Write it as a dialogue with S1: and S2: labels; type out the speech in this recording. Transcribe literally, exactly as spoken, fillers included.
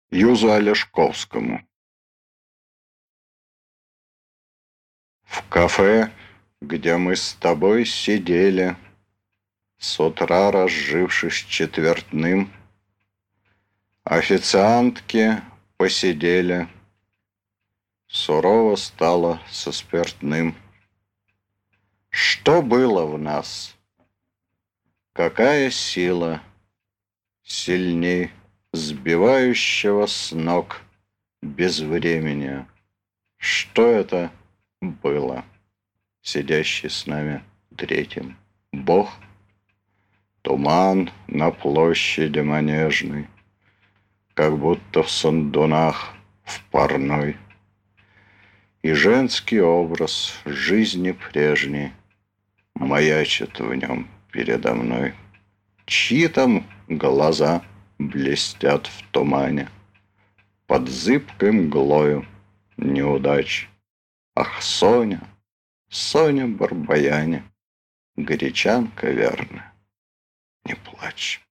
S1: Юзу Олешковскому. В кафе, где мы с тобой сидели, с утра разжившись четвертным, официантки посидели, сурово стало со спиртным. Что было в нас? Какая сила сильней сбивающего с ног безвременья? Что это было? Сидящий с нами третьим Бог? Туман на площади Манежной, как будто в сандунах в парной, и женский образ жизни прежней маячит в нем передо мной. Чьи там глаза блестят в тумане под зыбкой мглою неудач? Ах, Соня, Соня Барбаяне, гречанка верная, не плачь.